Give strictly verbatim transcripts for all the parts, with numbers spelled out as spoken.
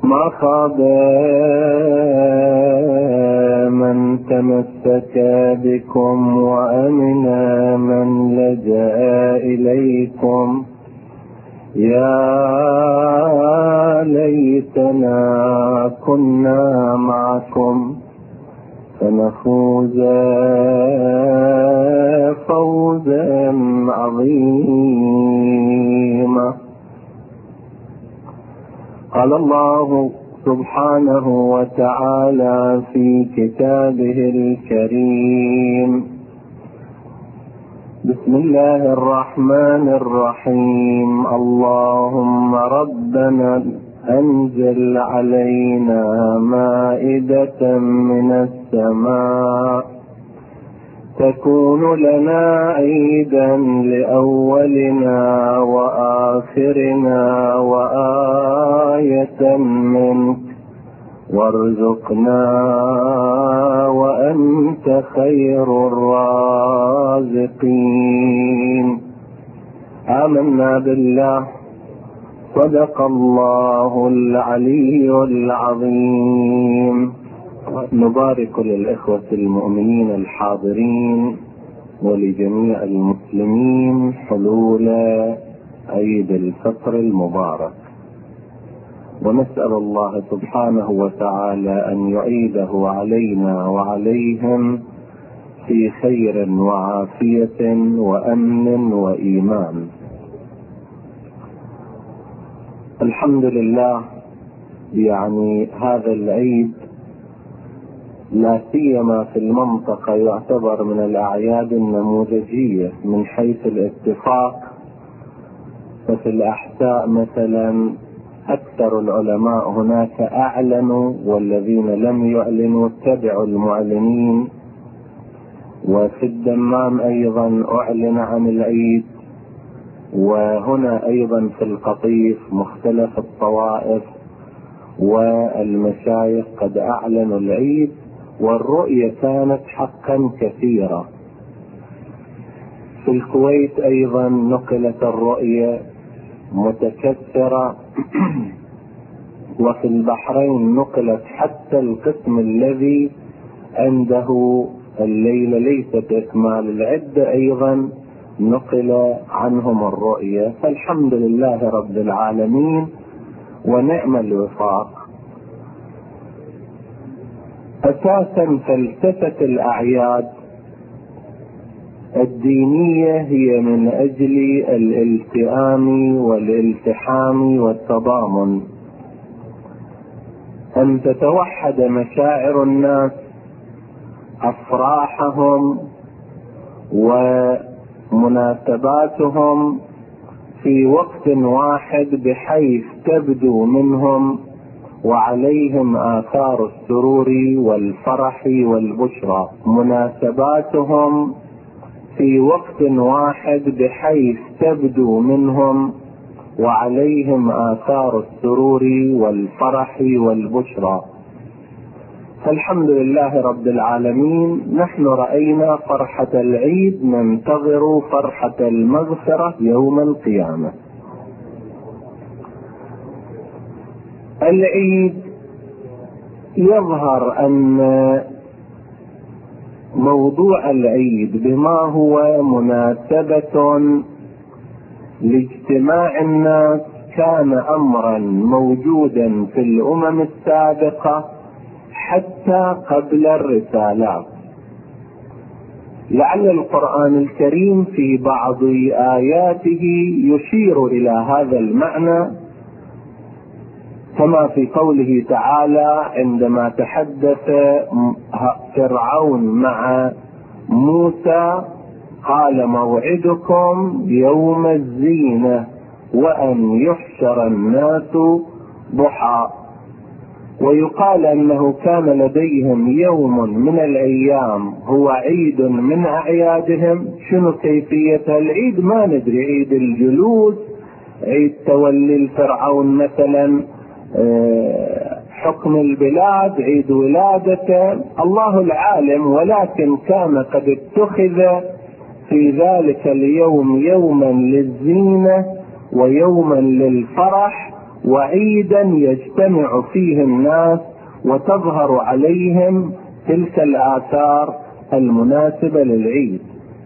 ما خاب من تمسك بكم وأمنا من لجأ إليكم. يا ليتنا كنا معكم فنفوز فوزا عظيما. قال الله سبحانه وتعالى في كتابه الكريم: بسم الله الرحمن الرحيم. اللهم ربنا أنزل علينا مائدة من السماء تكون لنا عيدا لأولنا وآخرنا وآية منك وارزقنا وأنت خير الرازقين. آمنا بالله. صدق الله العلي العظيم. نبارك للإخوة المؤمنين الحاضرين ولجميع المسلمين حلول عيد الفطر المبارك، ونسأل الله سبحانه وتعالى أن يعيده علينا وعليهم في خير وعافية وأمن وإيمان. الحمد لله. يعني هذا العيد لا سيما في المنطقة يعتبر من الأعياد النموذجية من حيث الاتفاق. ففي الأحساء مثلا أكثر العلماء هناك أعلنوا، والذين لم يعلنوا اتبعوا المعلنين. وفي الدمام أيضا أعلن عن العيد، وهنا أيضا في القطيف مختلف الطوائف والمشايخ قد أعلنوا العيد، والرؤية كانت حقا كثيرة. في الكويت أيضا نقلت الرؤية متكثرة، وفي البحرين نقلت حتى القسم الذي عنده الليلة ليست إكمال العدة أيضا نقل عنهم الرؤية. فالحمد لله رب العالمين ونعم الوفاق. أساسا فلسفة الأعياد الدينية هي من أجل الالتئام والالتحام والتضامن، أن تتوحد مشاعر الناس، أفراحهم ومناسباتهم في وقت واحد، بحيث تبدو منهم وعليهم آثار السرور والفرح والبشرى. مناسباتهم في وقت واحد بحيث تبدو منهم وعليهم آثار السرور والفرح والبشرى. فالحمد لله رب العالمين، نحن رأينا فرحة العيد، ننتظر فرحة المغفرة يوم القيامة. العيد يظهر أن موضوع العيد بما هو مناسبة لاجتماع الناس كان أمرا موجودا في الأمم السابقة حتى قبل الرسالات. لعل القرآن الكريم في بعض آياته يشير إلى هذا المعنى، كما في قوله تعالى عندما تحدث فرعون مع موسى قال: موعدكم يوم الزينة وأن يحشر الناس ضحى. ويقال أنه كان لديهم يوم من الأيام هو عيد من أعيادهم. شنو كيفية العيد؟ ما ندري، عيد الجلوس، عيد تولي الفرعون مثلا حكم البلاد، عيد ولادته، الله العالم. ولكن كان قد اتخذ في ذلك اليوم يوما للزينة ويوما للفرح وعيدا يجتمع فيه الناس وتظهر عليهم تلك الآثار المناسبة للعيد.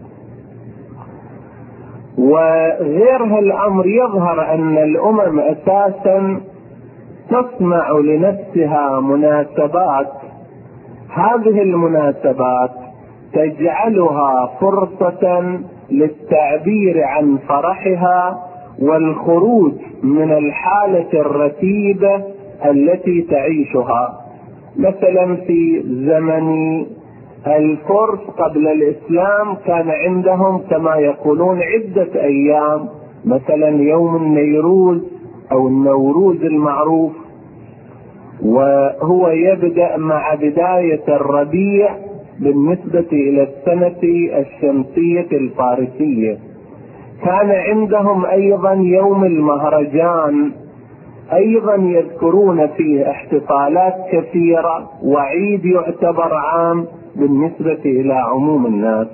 وغير هالأمر يظهر أن الأمم أساسا تصنع لنفسها مناسبات، هذه المناسبات تجعلها فرصة للتعبير عن فرحها والخروج من الحالة الرتيبة التي تعيشها. مثلا في زمن الفرس قبل الإسلام كان عندهم كما يقولون عدة أيام، مثلا يوم النيروز أو النوروز المعروف، وهو يبدأ مع بداية الربيع بالنسبة إلى السنة الشمسية الفارسية. كان عندهم أيضا يوم المهرجان، أيضا يذكرون فيه احتفالات كثيرة، وعيد يعتبر عام بالنسبة إلى عموم الناس.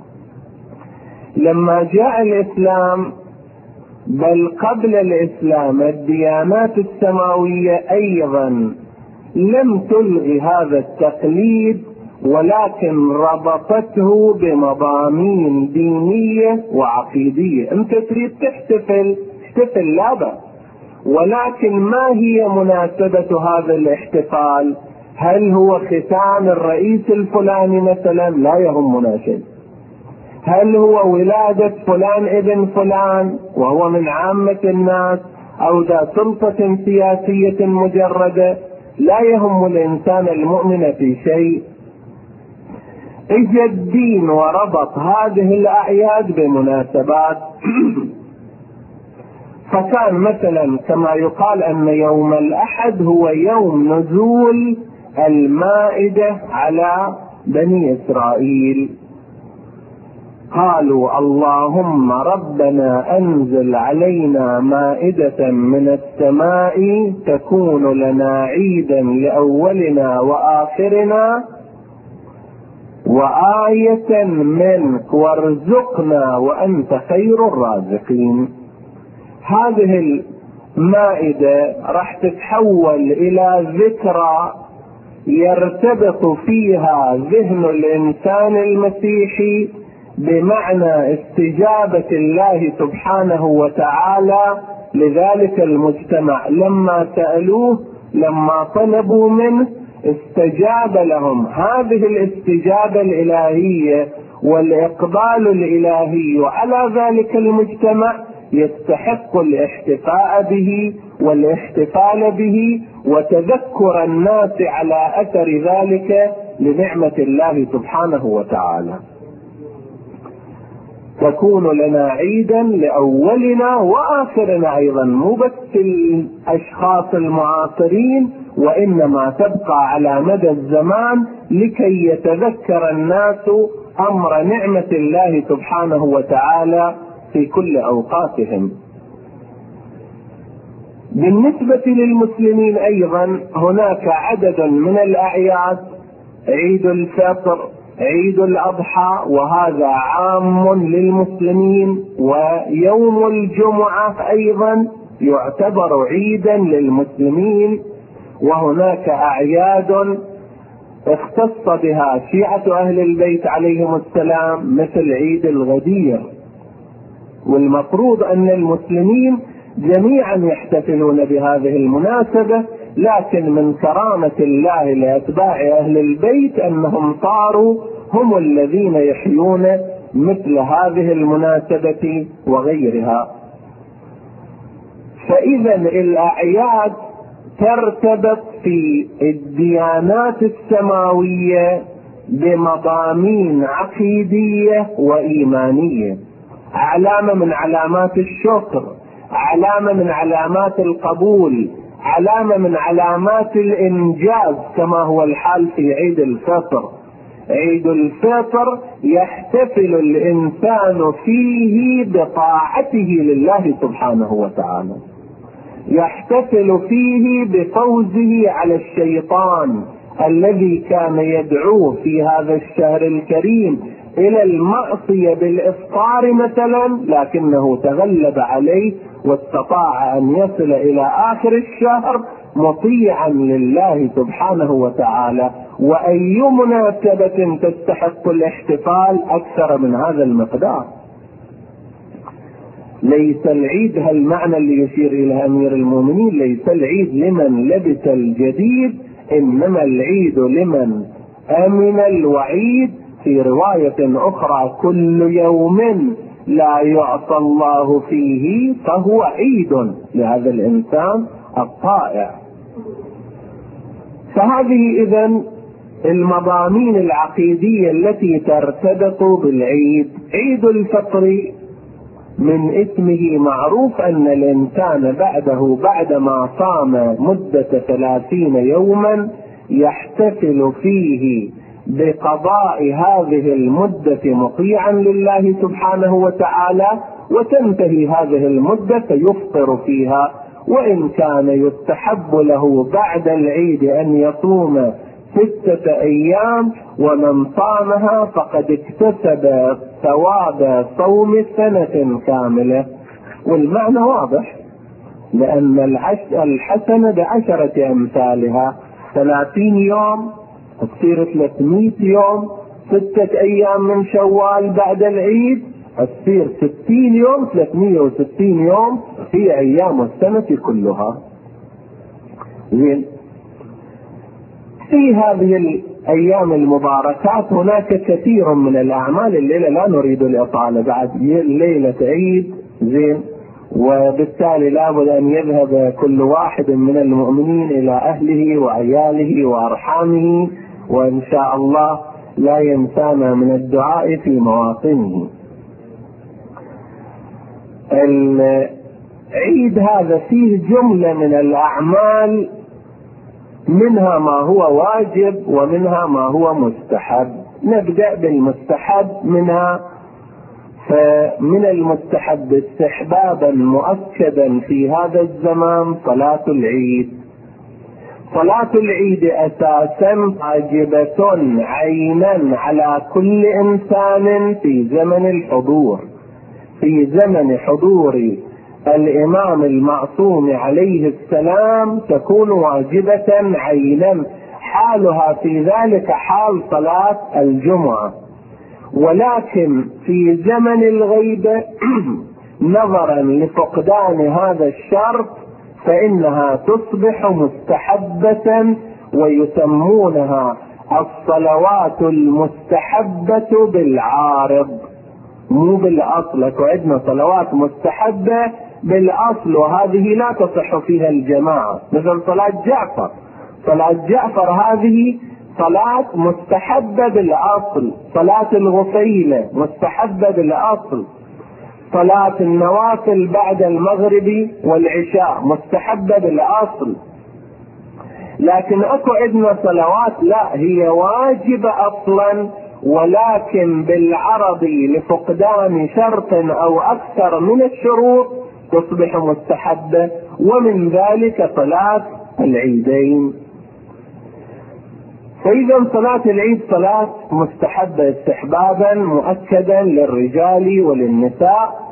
لما جاء الإسلام، بل قبل الإسلام، الديانات السماوية أيضا لم تلغي هذا التقليد، ولكن ربطته بمضامين دينية وعقيدية. انت تريد تحتفل احتفل لا بأس، ولكن ما هي مناسبة هذا الاحتفال؟ هل هو ختان الرئيس الفلاني مثلا؟ لا يهمنا شيء. هل هو ولادة فلان ابن فلان وهو من عامة الناس، أو ذا سلطة سياسية مجردة؟ لا يهم الإنسان المؤمن في شيء. اجى الدين وربط هذه الأعياد بمناسبات. فكان مثلا كما يقال أن يوم الأحد هو يوم نزول المائدة على بني إسرائيل. قالوا اللهم ربنا أنزل علينا مائدة من السماء تكون لنا عيدا لأولنا وآخرنا وآية منك وارزقنا وأنت خير الرازقين. هذه المائدة راح تتحول إلى ذكرى يرتبط فيها ذهن الإنسان المسيحي بمعنى استجابة الله سبحانه وتعالى لذلك المجتمع. لما سألوه، لما طلبوا منه، استجاب لهم. هذه الاستجابة الإلهية والإقبال الإلهي على ذلك المجتمع يستحق الاحتفاء به والاحتفال به وتذكر الناس على أثر ذلك لنعمة الله سبحانه وتعالى. تكون لنا عيدا لأولنا وآخرنا، أيضا مو بس الأشخاص المعاصرين، وإنما تبقى على مدى الزمان لكي يتذكر الناس أمر نعمة الله سبحانه وتعالى في كل أوقاتهم. بالنسبة للمسلمين أيضا هناك عدد من الأعياد: عيد الفطر، عيد الأضحى، وهذا عام للمسلمين، ويوم الجمعة أيضا يعتبر عيدا للمسلمين. وهناك أعياد اختص بها شيعة أهل البيت عليهم السلام مثل عيد الغدير. والمفروض أن المسلمين جميعا يحتفلون بهذه المناسبة، لكن من كرامة الله لأتباع أهل البيت أنهم صاروا هم الذين يحيون مثل هذه المناسبة وغيرها. فإذا الأعياد ترتبط في الديانات السماوية بمضامين عقيدية وإيمانية، علامة من علامات الشكر، علامة من علامات القبول، علامة من علامات الإنجاز، كما هو الحال في عيد الفطر. عيد الفطر يحتفل الإنسان فيه بطاعته لله سبحانه وتعالى، يحتفل فيه بفوزه على الشيطان الذي كان يدعوه في هذا الشهر الكريم إلى المعصية بالإفطار مثلا، لكنه تغلب عليه واستطاع أن يصل إلى آخر الشهر مطيعا لله سبحانه وتعالى. وأي مناسبة تستحق الاحتفال أكثر من هذا المقدار؟ ليس العيد هالمعنى اللي يشير إلى أمير المؤمنين، ليس العيد لمن لبس الجديد، إنما العيد لمن أمن الوعيد. في رواية أخرى: كل يوم لا يعصى الله فيه فهو عيد لهذا الإنسان الطائع. فهذه إذن المضامين العقيدية التي ترتبط بالعيد. عيد الفطر من اسمه معروف أن الإنسان بعده بعدما صام مدة ثلاثين يوما يحتفل فيه بقضاء هذه المدة مطيعا لله سبحانه وتعالى، وتنتهي هذه المدة فيفطر فيها. وإن كان يستحب له بعد العيد أن يصوم ستة أيام، ومن صامها فقد اكتسب ثواب صوم سنة كاملة. والمعنى واضح، لأن الحسنة بعشرة أمثالها. ثلاثين يوم تصير ثلاثمائة يوم، ستة أيام من شوال بعد العيد تصير ستين يوم، ثلاثمائة وستين يوم في أيام السنة كلها. زين. في هذه الأيام المباركات هناك كثير من الأعمال. الليلة لا نريد الإطالة، بعد ليلة عيد. زين. وبالتالي لابد أن يذهب كل واحد من المؤمنين إلى أهله وعياله وأرحامه، وإن شاء الله لا ينسانا من الدعاء في مواطنه. العيد هذا فيه جملة من الأعمال، منها ما هو واجب ومنها ما هو مستحب. نبدأ بالمستحب منها. فمن المستحب استحبابا مؤكدا في هذا الزمان صلاة العيد. صلاة العيد أساسا واجبة عينا على كل إنسان في زمن الحضور. في زمن حضور الإمام المعصوم عليه السلام تكون واجبة عينا، حالها في ذلك حال صلاة الجمعة. ولكن في زمن الغيبة نظرا لفقدان هذا الشرط فإنها تصبح مستحبة، ويسمونها الصلوات المستحبة بالعارض، مو بالأصل. وعندنا صلوات مستحبة بالأصل وهذه لا تصح فيها الجماعة، مثل صلاة جعفر. صلاة جعفر هذه صلاة مستحبة بالأصل. صلاة الغفيلة مستحبة بالأصل. صلاة النوافل بعد المغرب والعشاء مستحبة بالأصل. لكن اكو عندنا صلوات لا هي واجبة أصلا، ولكن بالعرض لفقدان شرط أو أكثر من الشروط تصبح مستحبة، ومن ذلك صلاة العيدين. فإذا صلاة العيد صلاة مستحبة استحبابا مؤكدا للرجال وللنساء،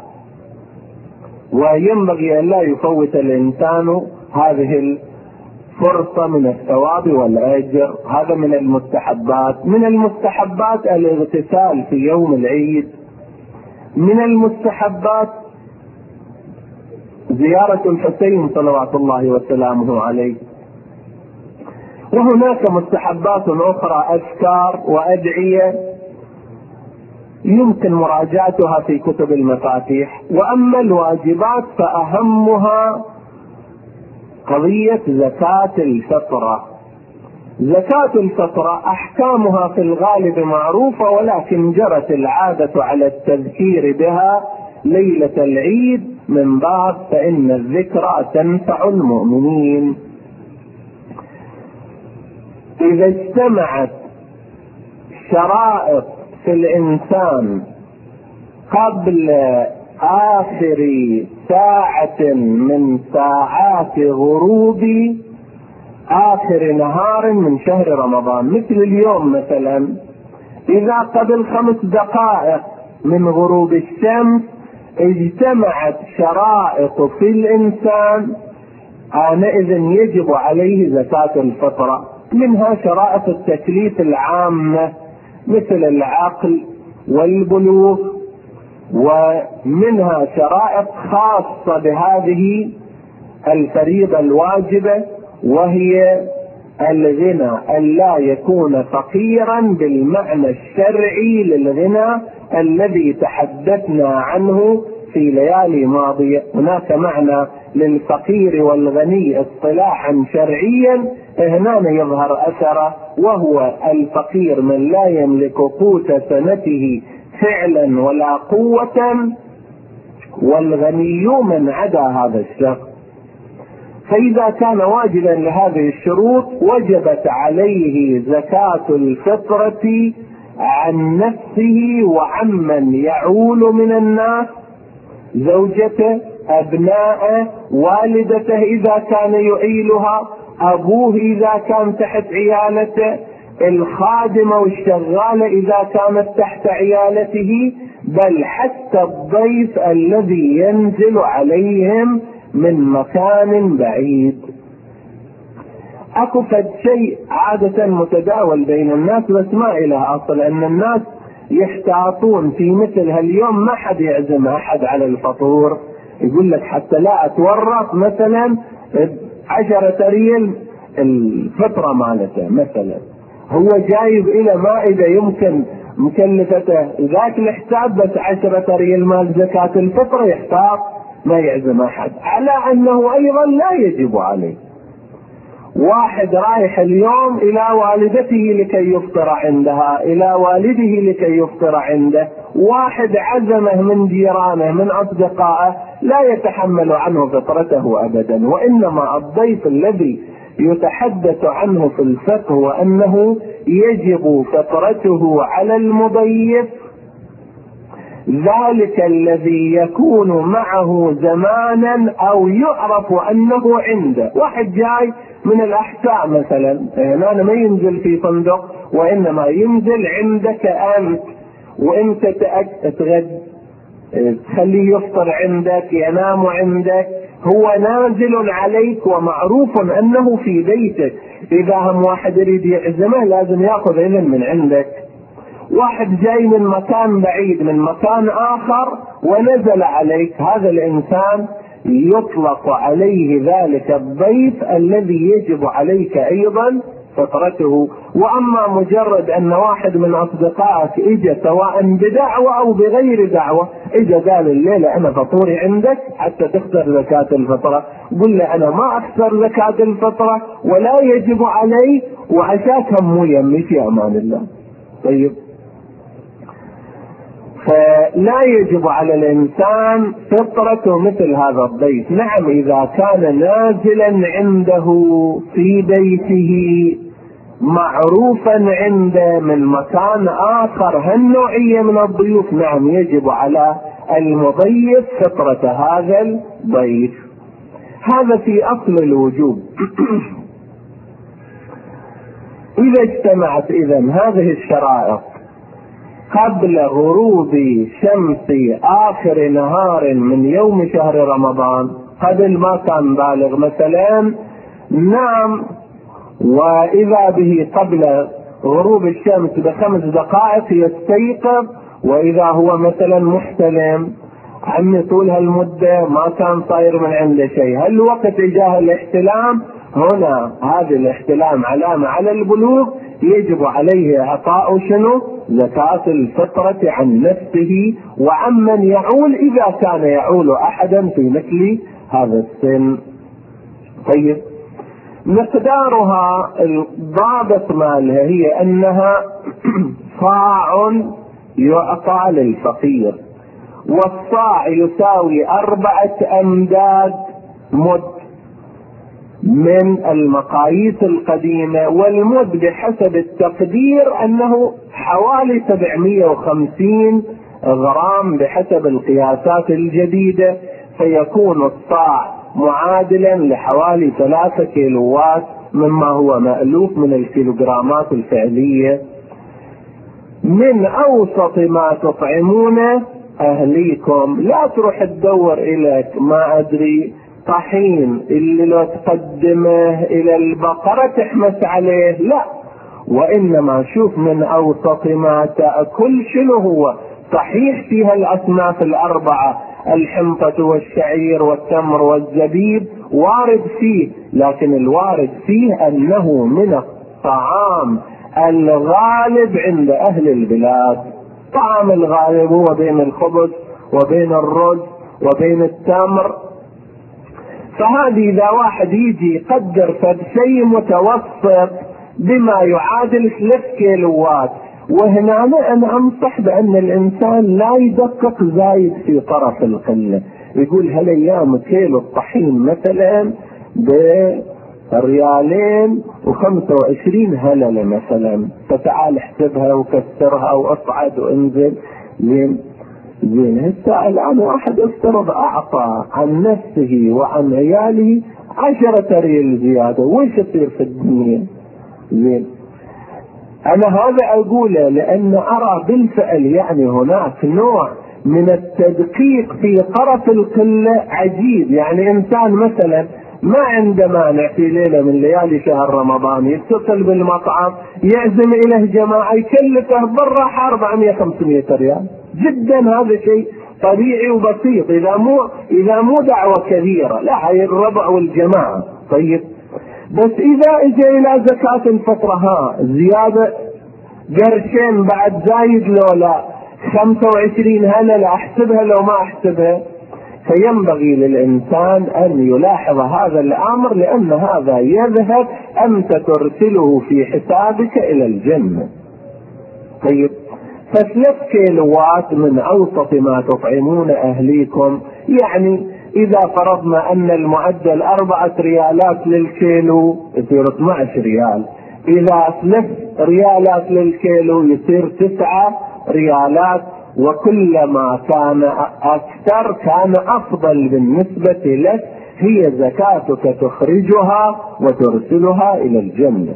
وينبغي أن لا يفوت الإنسان هذه الفرصة من الثواب والأجر. هذا من المستحبات. من المستحبات الاغتسال في يوم العيد. من المستحبات زيارة الحسين صلوات الله وسلامه عليه. وهناك مستحبات أخرى، أذكار وأدعية يمكن مراجعتها في كتب المفاتيح. وأما الواجبات فأهمها قضية زكاة الفطرة. زكاة الفطرة أحكامها في الغالب معروفة، ولكن جرت العادة على التذكير بها ليلة العيد من باب فإن الذكرى تنفع المؤمنين. إذا اجتمعت شرائط في الإنسان قبل آخر ساعة من ساعات غروب آخر نهار من شهر رمضان، مثل اليوم مثلا إذا قبل خمس دقائق من غروب الشمس اجتمعت شرائط في الإنسان، آنئذ يجب عليه زكاة الفطرة. منها شرائط التكليف العامة مثل العقل والبلوغ، ومنها شرائط خاصة بهذه الفريضة الواجبة، وهي الغنى، ألا يكون فقيرا بالمعنى الشرعي للغنى الذي تحدثنا عنه في ليالي ماضية. هناك معنى للفقير والغني اصطلاحا شرعيا هنا يظهر أثره، وهو الفقير من لا يملك قوت سنته فعلا ولا قوة، والغني من عدا هذا الشخص. فإذا كان واجبا لهذه الشروط وجبت عليه زكاة الفطرة عن نفسه وعمن يعول من الناس، زوجته، أبناءه، والدته إذا كان يعيلها، أبوه إذا كان تحت عيالته، الخادمة والشغالة إذا كانت تحت عيالته، بل حتى الضيف الذي ينزل عليهم من مكان بعيد. اكو فد شيء عادة متداول بين الناس بس ما إله أصل، أن الناس يحتاطون في مثل هاليوم ما حد يعزم أحد على الفطور، يقول لك حتى لا أتورط مثلا عشرة ريال الفطرة مالته مثلا، هو جايب إلى مائدة يمكن مكلفته ذاك الحساب بس عشرة ريال مال زكاة الفطرة، يحتاط ما يعزم أحد، على أنه أيضا لا يجب عليه. واحد رايح اليوم إلى والدته لكي يفطر عندها، إلى والده لكي يفطر عنده، واحد عزمه من جيرانه من أصدقائه، لا يتحمل عنه فطرته أبدا. وإنما الضيف الذي يتحدث عنه في الفقه وأنه يجب فطرته على المضيف ذلك الذي يكون معه زمانا أو يعرف أنه عنده. واحد جاي من الأحساء مثلا، هنا ما ينزل في فندق وإنما ينزل عندك أنت، وإنت تغد تخليه يفطر عندك، ينام عندك، هو نازل عليك ومعروف أنه في بيتك. إذا هم واحد يريد يعزمه لازم يأخذ إذن من عندك. واحد جاي من مكان بعيد من مكان آخر ونزل عليك، هذا الإنسان يطلق عليه ذلك الضيف الذي يجب عليك أيضا فطرته. وأما مجرد أن واحد من أصدقائك إجا سواء بدعوة أو بغير دعوة، إجا قال الليلة أنا فطوري عندك حتى تخسر زكاة الفطرة، قل له أنا ما أخسر زكاة الفطرة ولا يجب علي، وعشاك هم يمي في أمان الله. طيب، فلا يجب على الإنسان فطرته مثل هذا الضيف. نعم إذا كان نازلا عنده في بيته معروفا عنده من مكان آخر هالنوعية من الضيوف، نعم يجب على المضيف فطرة هذا الضيف. هذا في أصل الوجوب. إذا اجتمعت إذن هذه الشرائط قبل غروب شمس آخر نهار من يوم شهر رمضان، قبل ما كان بالغ مثلا، نعم، وإذا به قبل غروب الشمس بخمس دقائق يستيقظ، وإذا هو مثلا محتلم عمي طول هالمدة ما كان صاير من عنده شيء، هل وقت إجاه الاحتلام، هنا هذا الاحتلام علامة على البلوغ، يجب عليه إعطاء شنو؟ زكاة الفطرة عن نفسه وعمن يعول إذا كان يعول أحدا في مثل هذا السن. طيب، مقدارها الضابط مالها هي أنها صاع يعطى للفقير، والصاع يساوي أربعة أمداد مد من المقاييس القديمة، والمد بحسب التقدير أنه حوالي سبعمائة وخمسين غرام بحسب القياسات الجديدة، فيكون الصاع معادلا لحوالي ثلاثة كيلوات مما هو مألوف من الكيلوغرامات الفعلية. من أوسط ما تطعمون أهليكم. لا تروح تدور إليك ما أدري طحين اللي لو تقدمه إلى البقرة تحمس عليه، لا، وإنما شوف من أوسط ما تأكل شنو هو. صحيح فيها الأصناف الأربعة، الحنطة والشعير والتمر والزبيب وارد فيه، لكن الوارد فيه أنه من الطعام الغالب عند أهل البلاد. طعام الغالب هو بين الخبز وبين الرز وبين التمر. فهذه إذا واحد يجي يقدر فبشيء متوسط بما يعادل ثلاث كيلوات، وهنا أنا أنصح بأن الإنسان لا يدقق زايد في طرف القلة. يقول هالأيام كيلو الطحين مثلا بريالين وخمسة وعشرين هللة مثلا، فتعال احسبها وكسرها واصعد وانزل. زين زين هسه الآن واحد افترض أعطى عن نفسه وعن عياله عشرة ريال زيادة، وش يصير في الدنيا؟ زين أنا هذا أقوله لأن أرى بالفعل يعني هناك نوع من التدقيق في طرف القلة عجيب. يعني إنسان مثلا ما عنده مانع في ليلة من ليالي شهر رمضان يتصل بالمطعم يعزم إليه جماعة يكلفه بالراحة أربعمائة خمسمائة ريال، جدا هذا شيء طبيعي وبسيط، إذا مو إذا مو دعوة كبيرة، لا هي الربع والجماعة. طيب بس إذا إجا إلى زكاة الفطرة ها زيادة قرشين بعد زايد لو لا خمسة وعشرين هللة أحسبها لو ما أحسبها. فينبغي للإنسان أن يلاحظ هذا الأمر، لأن هذا يذهب أنت ترسله في حسابك إلى الجنة. طيب فثلاث كيلوات من أوسط ما تطعمون أهليكم، يعني إذا فرضنا أن المعدل أربعة ريالات للكيلو يصير اثني عشر ريال، إذا ثلاث ريالات للكيلو يصير تسعة ريالات، وكلما كان أكثر كان أفضل بالنسبة لك. هي زكاتك تخرجها وترسلها إلى الجنة.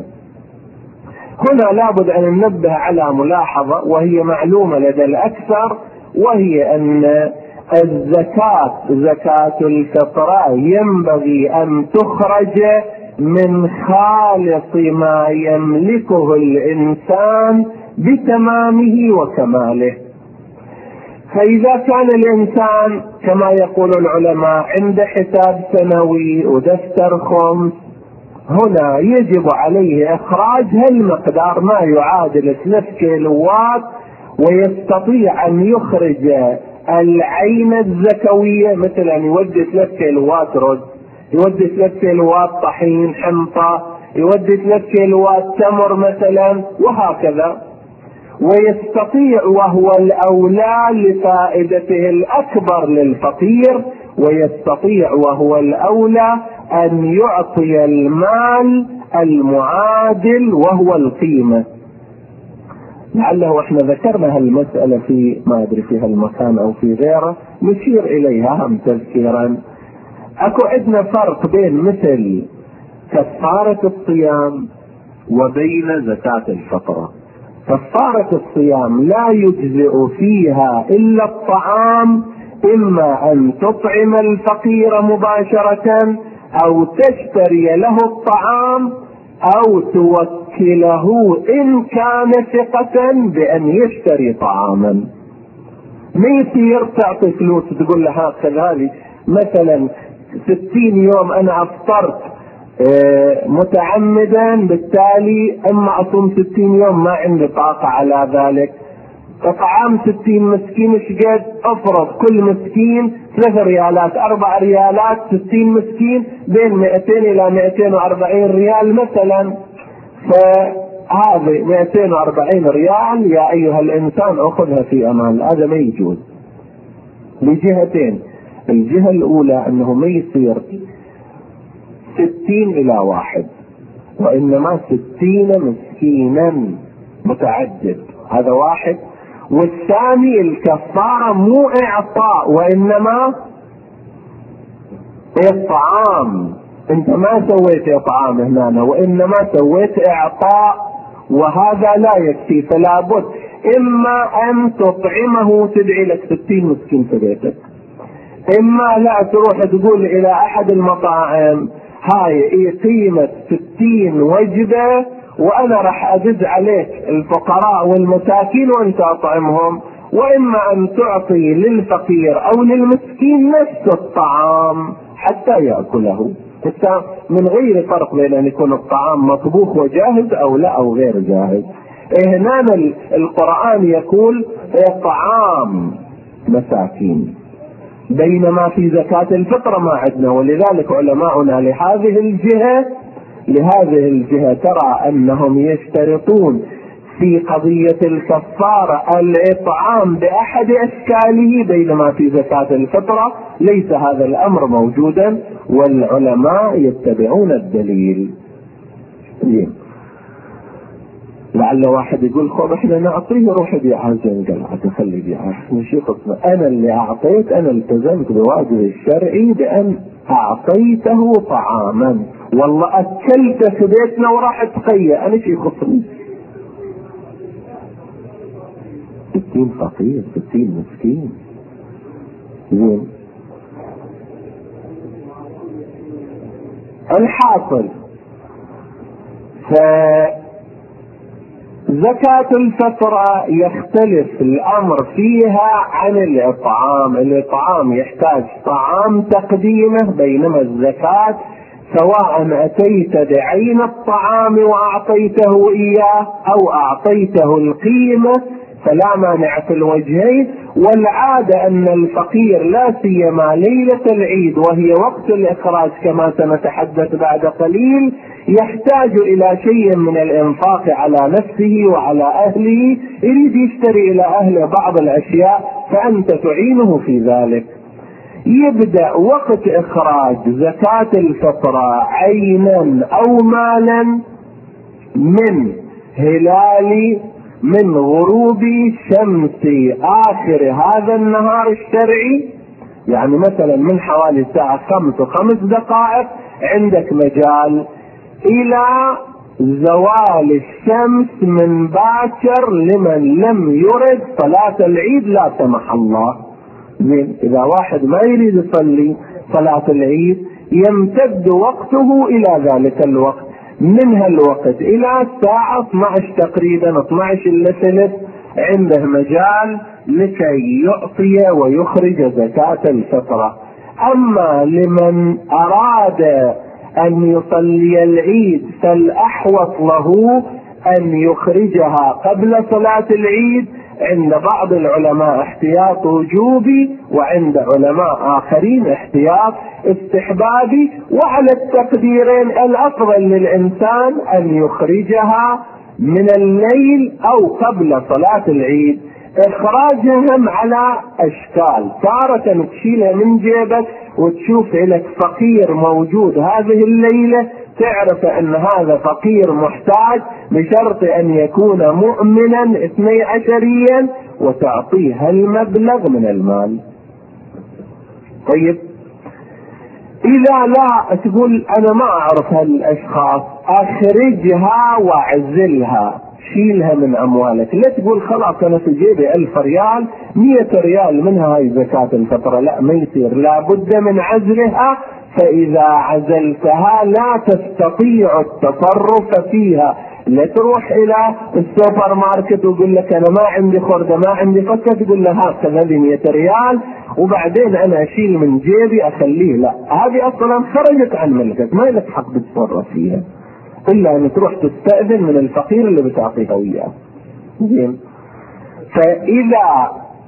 هنا لابد أن ننبه على ملاحظة وهي معلومة لدى الأكثر، وهي أن الزكاة زكاة الفطرة ينبغي أن تخرج من خالص ما يملكه الإنسان بتمامه وكماله. فإذا كان الإنسان كما يقول العلماء عند حساب سنوي ودفتر خمس، هنا يجب عليه إخراج هالمقدار ما يعادل ثلاث كيلوات، ويستطيع أن يخرج العين الزكوية، مثلا يودي ثلاث كيلوات رز، يودي ثلاث كيلوات طحين حنطة، يودي ثلاث كيلوات تمر مثلا، وهكذا. ويستطيع وهو الأولى لفائدته الأكبر للفقير، ويستطيع وهو الأولى أن يعطي المال المعادل وهو القيمة. لعله احنا ذكرنا هالمسألة في ما أدري في هالمكان أو في غيره، نشير إليها هم تذكيرا. أكو عندنا فرق بين مثل كفارة الصيام وبين زكاة الفطرة. كفارة الصيام لا يجزئ فيها إلا الطعام، إما أن تطعم الفقير مباشرة أو تشتري له الطعام أو توكله إن كان ثقة بأن يشتري طعاما. ما يصير تعطي فلوس تقول له هكذا هذه مثلا ستين يوم أنا أفطرت متعمدا، بالتالي اما اصوم ستين يوم ما عندي طاقة على ذلك، فطعام ستين مسكين شقد افرض كل مسكين ثلاث ريالات اربع ريالات، ستين مسكين بين مئتين الى مئتين واربعين ريال مثلا، فهذه مئتين واربعين ريال يا ايها الانسان اخذها في امان. هذا ما يجوز لجهتين. الجهة الاولى انه ما يصير ستين الى واحد، وانما ستين مسكينا متعدد، هذا واحد. والثاني الكفارة مو اعطاء وانما اطعام، انت ما سويت اطعام هنا وانما سويت اعطاء، وهذا لا يكفي. فلا بد إما أن تطعمه تدعي لك ستين مسكين في بيتك، إما لا تروح تقول إلى أحد المطاعم هاي قيمة ستين وجبة وأنا راح أدز عليك الفقراء والمساكين وأنت أطعمهم، وإما أن تعطي للفقير أو للمسكين نفس الطعام حتى يأكله، حتى من غير فرق بين أن يكون الطعام مطبوخ وجاهز أو لا أو غير جاهز. هنا القرآن يقول طعام مساكين، بينما في زكاة الفطر ما عندنا. ولذلك علماؤنا لهذه الجهة لهذه الجهة ترى أنهم يشترطون في قضية الكفارة الإطعام بأحد أشكاله، بينما في زكاة الفطرة ليس هذا الأمر موجودا، والعلماء يتبعون الدليل. لعل واحد يقول خذ احنا نعطيه روح بيعها زين، قال خلي بيعها شو قصة، انا اللي اعطيت، انا التزمت بواجب الشرعي بان اعطيته طعاما، والله اكلته في بيتنا وراح تقيا، انا شي يخصني؟ ستين فقير ستين مسكين. زين الحاصل، ف زكاة الفطرة يختلف الأمر فيها عن الإطعام. الإطعام يحتاج طعام تقديمه، بينما الزكاة سواء أتيت بعين الطعام وأعطيته إياه أو أعطيته القيمة فلا مانع في الوجهين. والعادة أن الفقير لا سيما ليلة العيد وهي وقت الإخراج كما سنتحدث بعد قليل يحتاج إلى شيء من الإنفاق على نفسه وعلى أهله، يريد يشتري إلى أهله بعض الأشياء فأنت تعينه في ذلك. يبدأ وقت إخراج زكاة الفطرة عينا أو مالا من هلال من غروب شمس آخر هذا النهار الشرعي، يعني مثلا من حوالي الساعة خمس وخمس دقائق عندك مجال إلى زوال الشمس من باكر لمن لم يرد صلاة العيد لا سمح الله. زين، إذا واحد ما يريد يصلي صلاة العيد يمتد وقته إلى ذلك الوقت، من هالوقت إلى الساعة اثنى عشر تقريبا اثنى عشر إلا ثلث عنده مجال لكي يعطي ويخرج زكاة الفطرة. أما لمن أراد أن يصلي العيد فالأحوط له أن يخرجها قبل صلاة العيد، عند بعض العلماء احتياط وجوبي وعند علماء آخرين احتياط استحبابي، وعلى التقديرين الأفضل للإنسان أن يخرجها من الليل أو قبل صلاة العيد. إخراجهم على أشكال، تارة تشيلها من جيبك وتشوف لك فقير موجود هذه الليلة تعرف أن هذا فقير محتاج بشرط أن يكون مؤمنا اثني عشريا وتعطيه المبلغ من المال. طيب إذا لا تقول أنا ما أعرف هالأشخاص أخرجها واعزلها، شيلها من أموالك، لا تقول خلاص أنا في جيبي ألف ريال مية ريال منها هاي زكاة الفطرة، لا ما يصير، لا بد من عزلها. فإذا عزلتها لا تستطيع التصرف فيها، لا تروح إلى السوبر ماركت ويقول لك أنا ما عندي خردة ما عندي فكة تقول له هاخذ هذه مية ريال وبعدين أنا أشيل من جيبي أخليه، لا، هذه أصلا خرجت عن ملكك، ما لك حق تتصرف فيها إلا أن تروح تستأذن من الفقير اللي بتعطيه إياه. زين، فإذا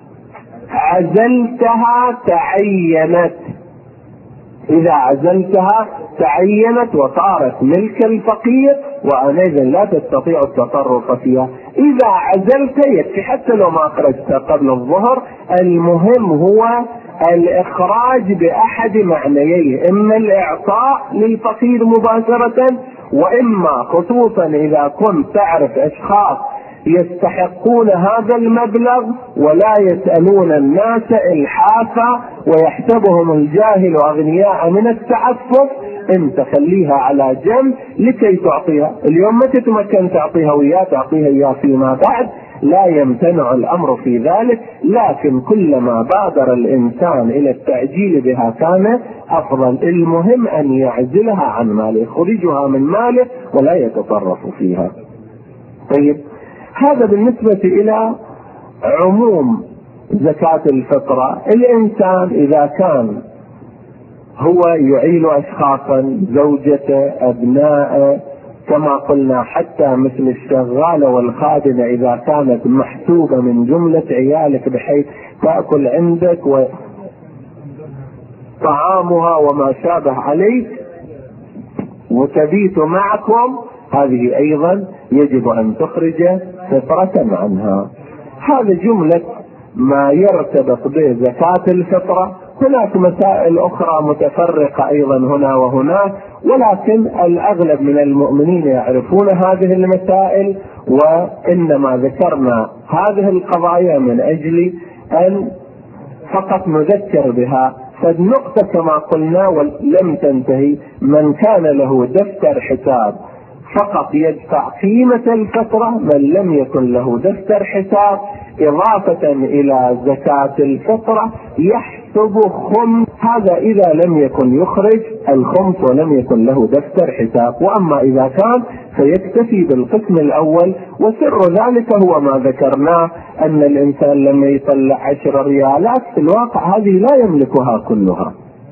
عزلتها تعينت إذا عزلتها تعينت وصارت ملك الفقير وأنئذ لا تستطيع التصرف فيها. إذا عزلت يكفي حتى لو ما أخرجت قبل الظهر، المهم هو الإخراج بأحد معنييه، إما الإعطاء للفقير مباشرة، وإما خصوصا إذا كنت تعرف أشخاص يستحقون هذا المبلغ ولا يسألون الناس إلحافا ويحسبهم الجاهل أغنياء من التعفف، انت خليها على جنب لكي تعطيها. اليوم ما تتمكن تعطيها وياه تعطيها اياه فيما بعد، لا يمتنع الامر في ذلك، لكن كلما بادر الانسان الى التعجيل بها كان افضل. المهم ان يعزلها عن ماله، يخرجها من ماله ولا يتصرف فيها. طيب، هذا بالنسبة الى عموم زكاة الفطرة. الانسان اذا كان هو يعيل اشخاصا، زوجته، ابناءه، كما قلنا حتى مثل الشغالة والخادمة اذا كانت محسوبة من جملة عيالك بحيث تأكل عندك وطعامها وما شابه عليك وتبيت معكم، هذه ايضا يجب ان تخرج فطرة عنها. هذا جملة ما يرتبط بزكاة الفطرة. هناك مسائل اخرى متفرقة ايضا هنا وهناك، ولكن الاغلب من المؤمنين يعرفون هذه المسائل، وانما ذكرنا هذه القضايا من اجل ان فقط نذكر بها. فالنقطة كما قلنا ولم تنتهي، من كان له دفتر حساب فقط يدفع قيمة الفطرة، من لم يكن له دفتر حساب إضافة إلى زكاة الفطرة يحسب خمس، هذا إذا لم يكن يخرج الخمس ولم يكن له دفتر حساب. وأما إذا كان فيكتفي بالقسم الأول، وسر ذلك هو ما ذكرناه، أن الإنسان لما يطلع عشر ريالات في الواقع هذه لا يملكها كلها،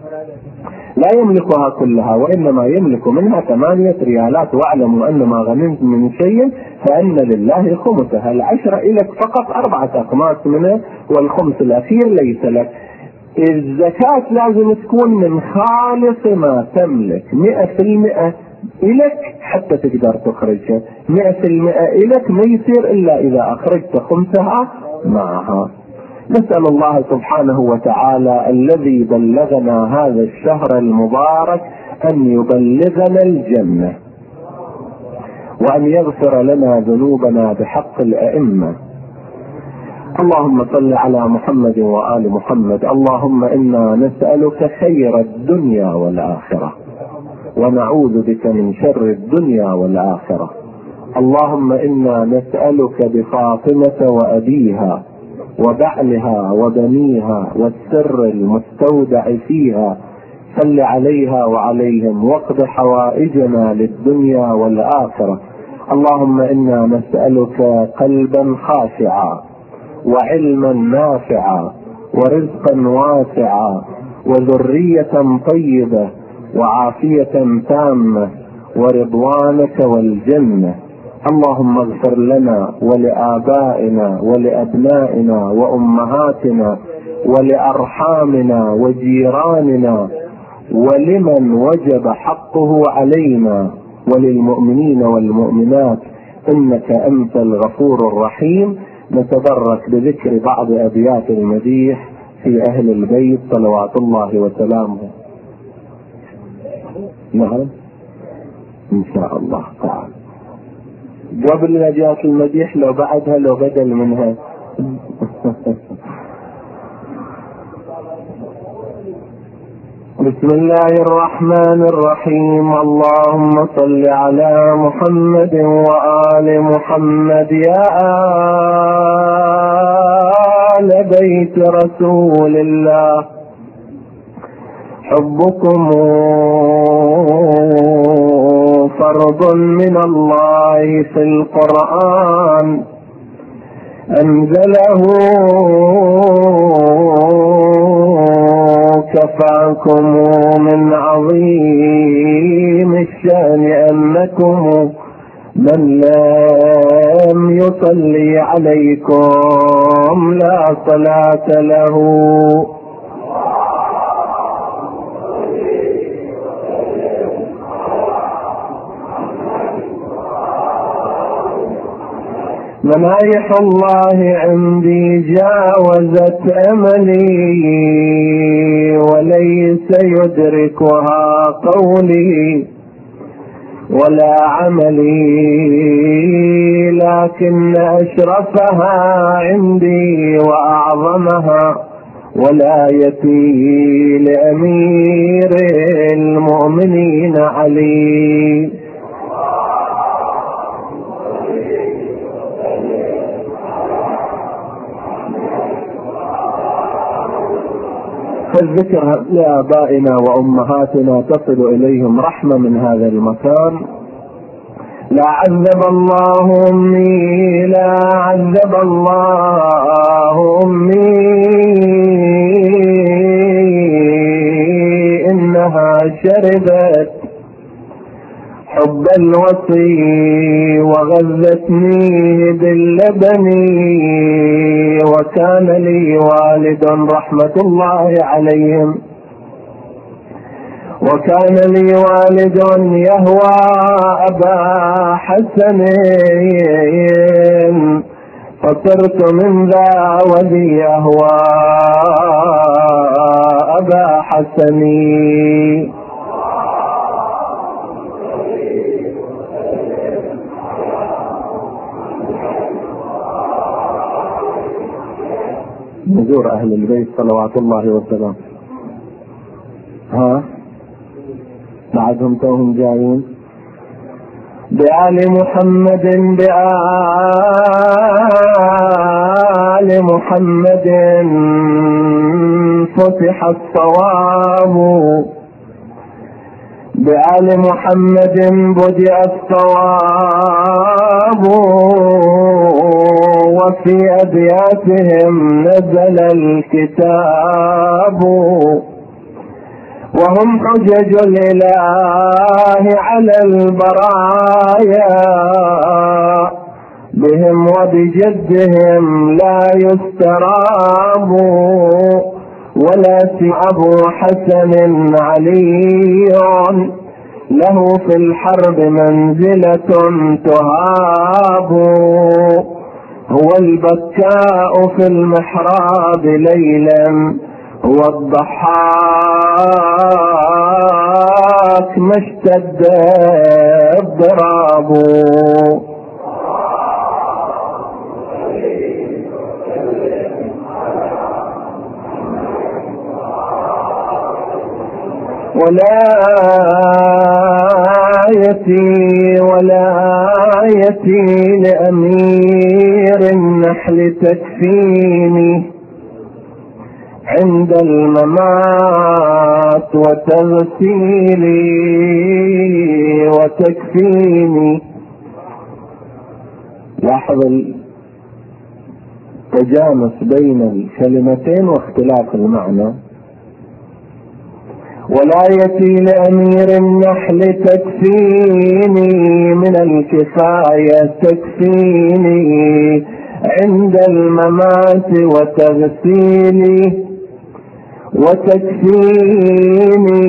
لا يملكها كلها، وإنما يملك منها ثمانية ريالات. واعلموا أن ما غنمت من شيء فأن لله خمسها. العشرة إليك فقط أربعة أخماس منه، والخمس الأخير ليس لك. الزكاة لازم تكون من خالص ما تملك، مئة في المئة إليك حتى تقدر تخرجها. مئة في المئة إليك ما يصير إلا إذا أخرجت خمسها معها. نسأل الله سبحانه وتعالى الذي بلغنا هذا الشهر المبارك أن يبلغنا الجنة، وأن يغفر لنا ذنوبنا بحق الأئمة. اللهم صل على محمد وآل محمد. اللهم إنا نسألك خير الدنيا والآخرة، ونعوذ بك من شر الدنيا والآخرة. اللهم إنا نسألك بفاطمة وأبيها وبعلها وبنيها والسر المستودع فيها، صل عليها وعليهم واقض حوائجنا للدنيا والآخرة. اللهم إنا نسألك قلبا خاشعا وعلما نافعا ورزقا واسعا وذرية طيبة وعافية تامة ورضوانك والجنة. اللهم اغفر لنا ولآبائنا ولأبنائنا وأمهاتنا ولأرحامنا وجيراننا ولمن وجب حقه علينا وللمؤمنين والمؤمنات، إنك أنت الغفور الرحيم. نتبرك بذكر بعض أبيات المديح في أهل البيت صلوات الله وسلامه. نعم إن شاء الله تعالى. قبل نجاة المديح لو بعدها لو بدل منها. بسم الله الرحمن الرحيم. اللهم صل على محمد وآل محمد. يا آل بيت رسول الله، حبكم فرض من الله في القرآن، أنزله كفاكم من عظيم الشأن، أنكم من لم يصلي عليكم لا صلاة له. منايح الله عندي جاوزت أملي، وليس يدركها قولي ولا عملي، لا لكن أشرفها عندي وأعظمها ولايتي لأمير المؤمنين علي. فالذكر لآبائنا وأمهاتنا تصل إليهم رحمة من هذا المكان. لا عذب الله أمي، لا عذب الله أمي، إنها شربت حب الوصي وغذتني باللبن، وكان لي والد رحمة الله عليهم، وكان لي والد يهوى أبا حسن، فصرت من ذا وذي يهوى أبا حسن. نزور أهل البيت صلوات الله وسلامه. ها بعدهم توهم جايين. بآل محمد، بآل محمد فتح الصواب، بآل محمد بدأ الصواب، وفي أبياتهم نزل الكتاب، وهم حجج الإله على البرايا، بهم وبجدهم لا يستراب، ولا أبو حسن علي له في الحرب منزلة تهاب، هو البكاء في المحراب ليلا، هو الضحاك ما اشتد الضراب. ولايتي ولايتي لأمير النحل تكفيني عند الممات وتغسيلي وتكفيني. لاحظ التجانس بين الكلمتين واختلاف المعنى. ولايتي لأمير النحل تكفيني من الكفاية، تكفيني عند الممات وتغسيلي وتكفيني،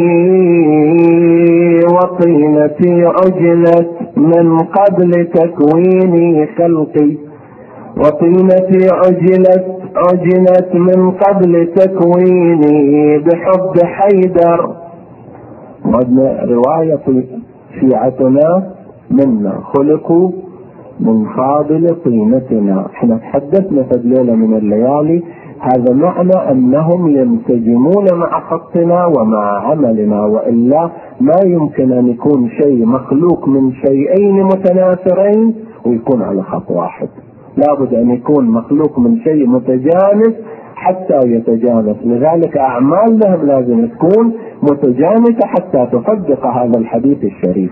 وطينتي عجلت من قبل تكويني خلقي، وطينتي عجلت عجلت من قبل تكويني بحب حيدر. وعندنا رواية شيعتنا منا خلقوا من فاضل طينتنا. احنا تحدثنا في الليلة من الليالي هذا معنى أنهم ينسجمون مع خطنا ومع عملنا، وإلا ما يمكن أن يكون شيء مخلوق من شيئين متناثرين ويكون على خط واحد. لابد أن يكون مخلوق من شيء متجانس حتى يتجانس، لذلك أعمالهم لازم تكون متجانسة حتى تصدق هذا الحديث الشريف.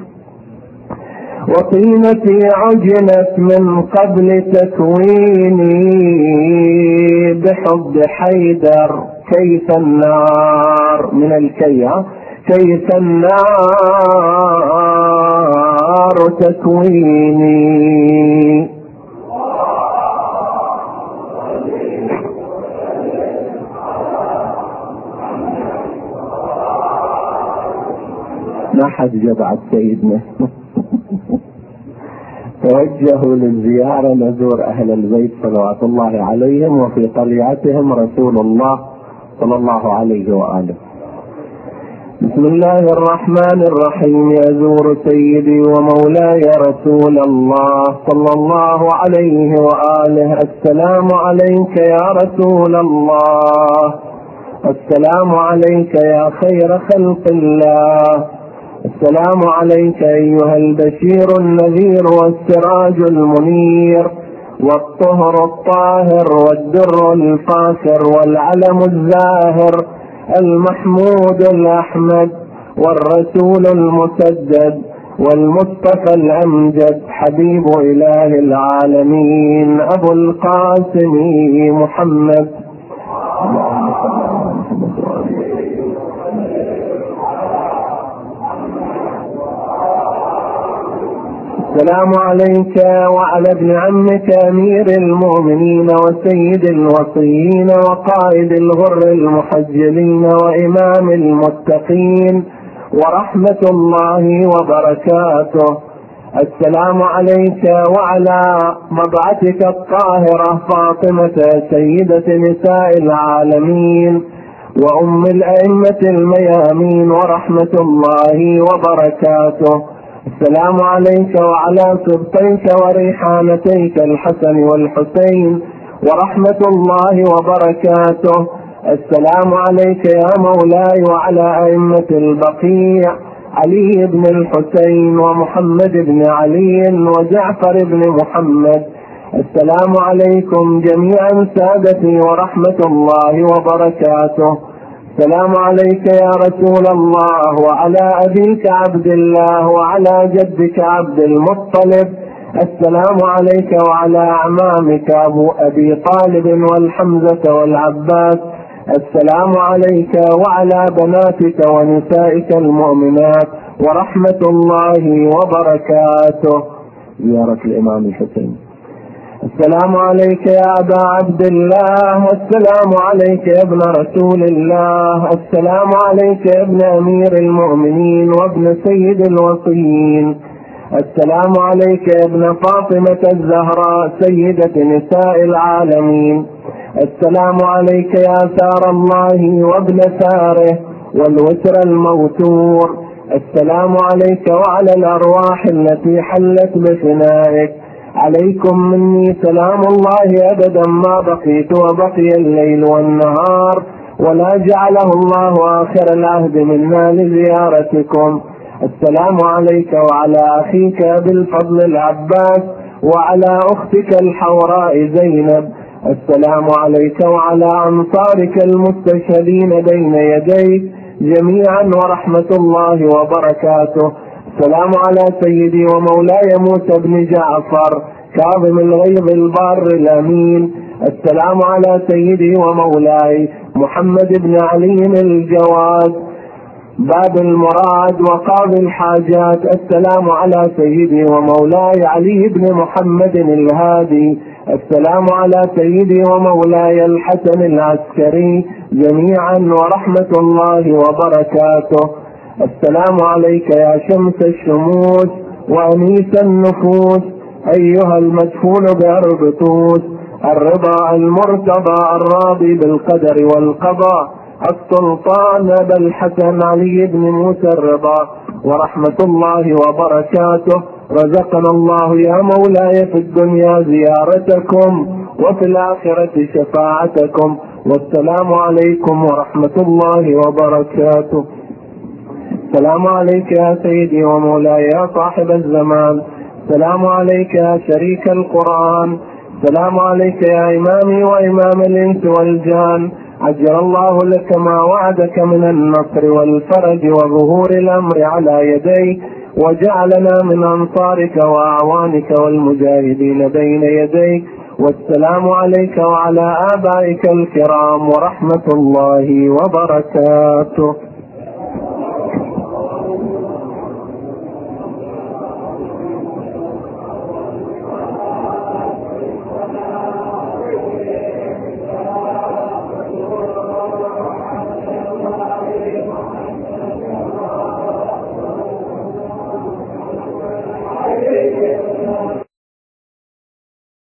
وطينتي عجلت من قبل تكويني بحب حيدر، كيف النار من الكيا، كيف النار تكويني. ما حد جبعت سيدنا. توجهوا للزيارة، نزور أهل البيت صلوات الله عليهم، وفي طليعتهم رسول الله صلى الله عليه وآله. بسم الله الرحمن الرحيم. يزور سيدي ومولاي رسول الله صلى الله عليه وآله. السلام عليك يا رسول الله، السلام عليك يا خير خلق الله، السلام عليك أيها البشير النذير والسراج المنير والطهر الطاهر والدر الفاخر والعلم الزاهر المحمود الأحمد والرسول المسدد والمصطفى الأمجد حبيب إله العالمين أبو القاسم محمد. السلام عليك وعلى ابن عمك أمير المؤمنين وسيد الوصيين وقائد الغر المحجلين وإمام المتقين ورحمة الله وبركاته. السلام عليك وعلى مضعتك الطاهرة فاطمة سيدة نساء العالمين وأم الأئمة الميامين ورحمة الله وبركاته. السلام عليك وعلى سبطيك وريحانتيك الحسن والحسين ورحمة الله وبركاته. السلام عليك يا مولاي وعلى أئمة البقيع علي بن الحسين ومحمد بن علي وجعفر بن محمد. السلام عليكم جميعا سادتي ورحمة الله وبركاته. السلام عليك يا رسول الله وعلى أبيك عبد الله وعلى جدك عبد المطلب. السلام عليك وعلى أعمامك أبو أبي طالب والحمزة والعباس. السلام عليك وعلى بناتك ونسائك المؤمنات ورحمة الله وبركاته. زيارة الإمام الحسين. السلام عليك يا أبا عبد الله، السلام عليك يا ابن رسول الله، السلام عليك يا ابن أمير المؤمنين وابن سيد الوصيين. السلام عليك يا ابن فاطمة الزهراء سيدة نساء العالمين. السلام عليك يا ثار الله وابن ثاره والوتر الموتور. السلام عليك وعلى الأرواح التي حلت بفنائك. عليكم مني سلام الله أبدا ما بقيت وبقي الليل والنهار ولا جعله الله آخر العهد منا لزيارتكم. السلام عليك وعلى أخيك بالفضل العباس وعلى أختك الحوراء زينب. السلام عليك وعلى أنصارك المستشهدين بين يديك جميعا ورحمة الله وبركاته. السلام على سيدي ومولاي موسى بن جعفر كاظم الغيظ البار الأمين. السلام على سيدي ومولاي محمد بن علي الجواد باب المراد وقاضي الحاجات. السلام على سيدي ومولاي علي بن محمد الهادي. السلام على سيدي ومولاي الحسن العسكري جميعا ورحمة الله وبركاته. السلام عليك يا شمس الشموس وأنيس النفوس أيها المدفون بأرض طوس الرضا المرتضى الراضي بالقدر والقضاء السلطان أبا الحسن علي بن موسى الرضا ورحمة الله وبركاته. رزقنا الله يا مولاي في الدنيا زيارتكم وفي الآخرة شفاعتكم. والسلام عليكم ورحمة الله وبركاته. السلام عليك يا سيدي ومولاي يا صاحب الزمان. السلام عليك يا شريك القرآن. السلام عليك يا إمامي وإمام الإنس والجان. عجل الله لك ما وعدك من النصر والفرج وظهور الأمر على يديك وجعلنا من أنصارك وأعوانك والمجاهدين بين يديك. والسلام عليك وعلى آبائك الكرام ورحمة الله وبركاته.